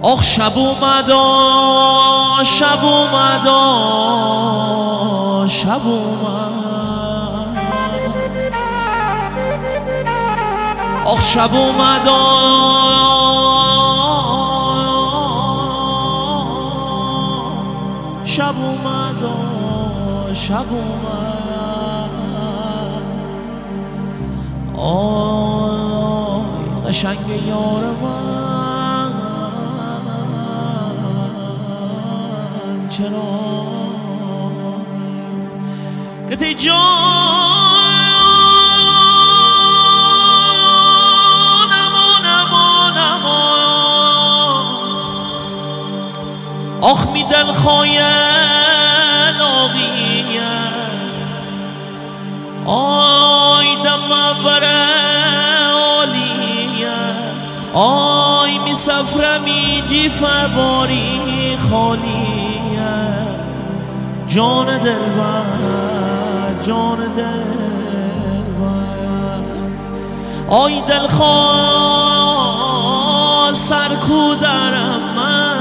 آخ شب اومدا شب اومدا شب اومد، آخ شب اومدا شب اومدا شب اومد، آی قشنگ یار من چرا کتی جانم آخ می دل خایل آقیه آی دم بره عالیه آی می سفرمی جیفه باری خالیه جان دلبر جان دلبر آی دلخواه سرکو درم من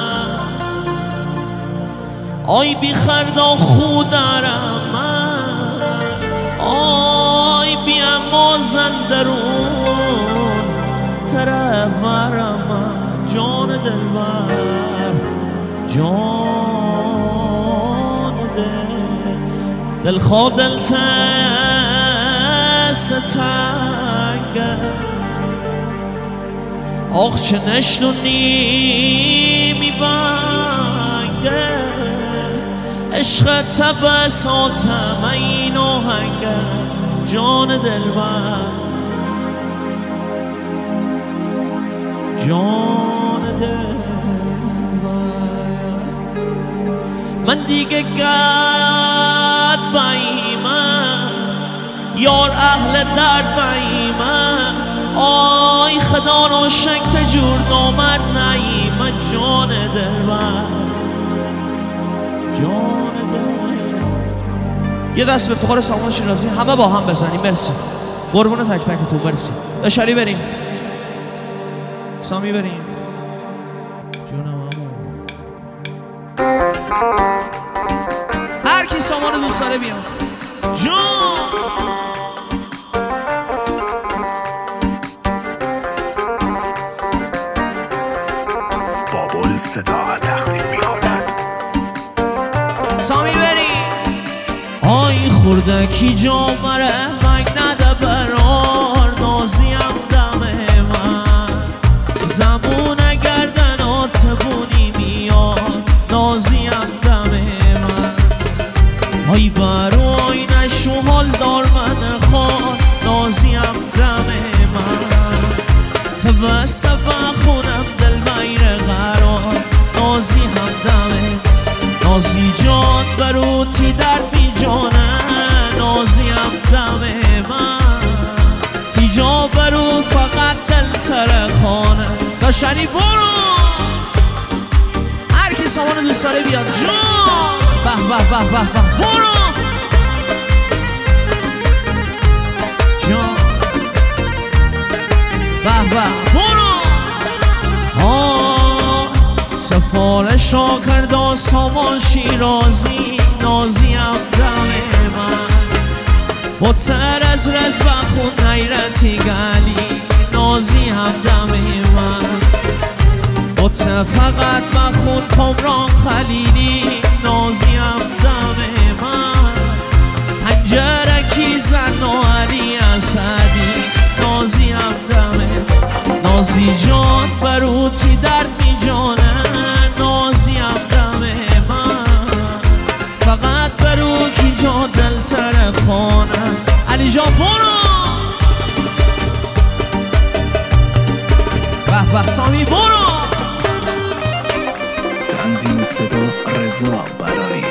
آی بی خردا خودرم من آی بی اما زندرون ترورم من جان دلبر جان دلخواه دلتست تنگه آخ چه نشتونی میبنگه عشقت بساتم این آهنگه جان دلبر جان دلبر من دیگه گرد بایمه یار اهل درد بایمه آی خدا رو شکت جور نامرد نایمه جان دلبر جان یه دست به افتخار سامان شیرازی همه با هم بزنیم. مرسی قربون تک تکتون. مرسی اشاری بریم سامی بریم جونم هر کی سامان دوست داره بیان جون بابل صدا تقدیم میکند سامی بریم آی خورده کی جا مره مگ نده برار نازیم دم من زمون گردنات بونی میاد نازیم دم من آی برای نشو حال دار من خواه نازیم دم من تبسته خونم دل بیر قرار نازیم دم نازی جان بروتی در بی جانه نازیم دم من هیجا برو فقط دل ترخانه داشتنی برو هر کی سامان دوست داره بیاد جان به به به به به برو جان به به برو سفارش را کرد سامان شیرازی نازیم دم من با تر از رز و خون نیرتی گلی نازیم دم من با تر فقط و خون کمران خلیلی نازیم دم من پنجره کی زن و علی اسدی نازیم دم نازی جان بروتی در می جانه نازیم دم من فقط برو کی جا دل ترخانه علی جا برو به به سامی برو تنظیم صدا رضا برایی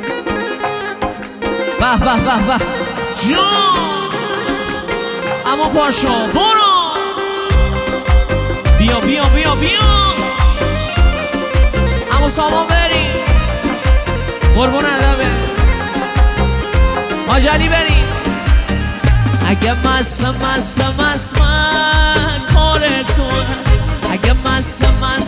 به به به به جان اما پاشو برو بیا بیا بیا بیا اما سامان بریم قربون ادبه ماجلی بریم اگه مست کارتون اگه مست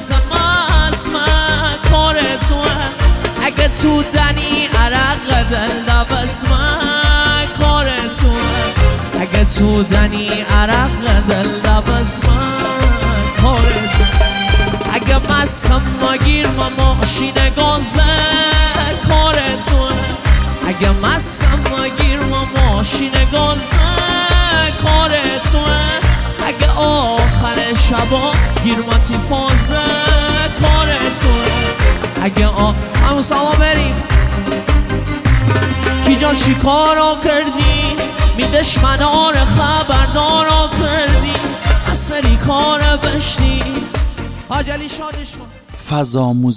کار توه، اگه تو دنی عرق دل دبس من کار توه، اگه تو دنی عرق دل دبس من کار توه، اگه مستم نگیر ما ماشین گازر کار توه، اگه مستم نگیر ما ماشین گازر کار توه، اگه آخر شبا گیر ما تیفازه کار توه، اگه همون سوا بریم کی جان چی کارا کردی می دشمنان خبردارا کردی اصلی کار بشتی حاج علی شادش کن. فضا